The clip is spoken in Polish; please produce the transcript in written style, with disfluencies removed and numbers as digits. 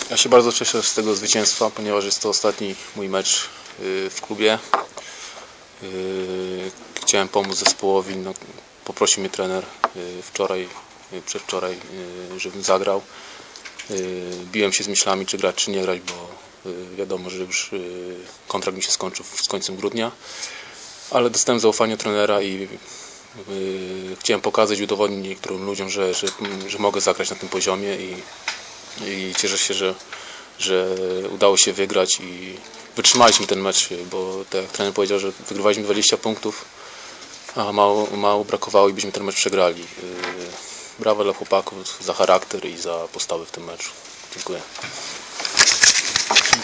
Ja się bardzo cieszę z tego zwycięstwa, ponieważ jest to ostatni mój mecz w klubie. Chciałem pomóc zespołowi. No, poprosił mnie trener przedwczoraj, żebym zagrał. Biłem się z myślami, czy grać, czy nie grać, bo wiadomo, że już kontrakt mi się skończył z końcem grudnia. Ale dostałem zaufanie trenera i chciałem pokazać, udowodnić niektórym ludziom, że mogę zagrać na tym poziomie i cieszę się, że udało się wygrać i wytrzymaliśmy ten mecz, bo tak jak trener powiedział, że wygrywaliśmy 20 punktów, a mało brakowało i byśmy ten mecz przegrali. Brawa dla chłopaków za charakter i za postawę w tym meczu. Dziękuję.